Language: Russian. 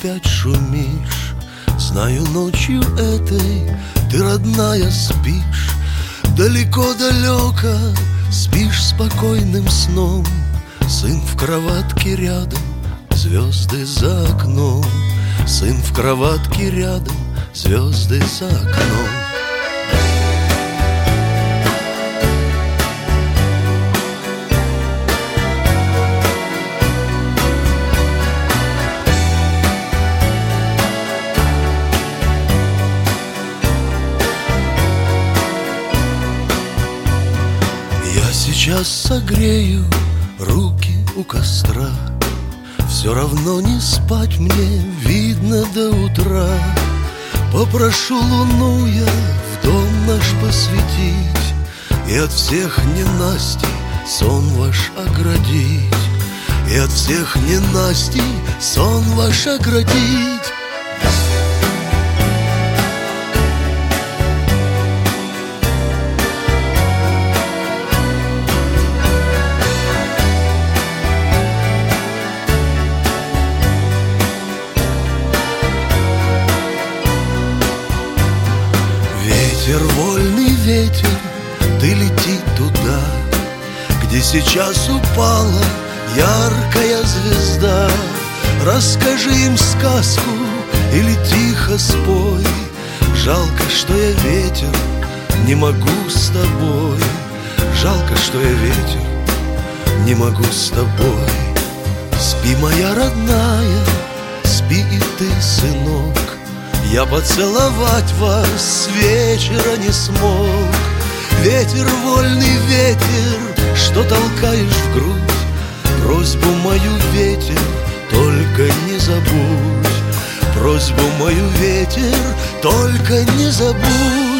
опять шумишь. Знаю, ночью этой ты, родная, спишь. Далеко-далеко спишь спокойным сном. Сын в кроватке рядом, звезды за окном. Сын в кроватке рядом, звезды за окном. Я сейчас согрею руки у костра. Все равно не спать мне, видно, до утра. Попрошу луну я в дом наш посвятить и от всех ненастий сон ваш оградить. И от всех ненастий сон ваш оградить. Ветер, вольный ветер, ты лети туда, где сейчас упала яркая звезда. Расскажи им сказку или тихо спой. Жалко, что я ветер, не могу с тобой. Жалко, что я ветер, не могу с тобой. Спи, моя родная, спи и ты, сынок. Я поцеловать вас с вечера не смог. Ветер, вольный ветер, что толкаешь в грудь. Просьбу мою, ветер, только не забудь. Просьбу мою, ветер, только не забудь.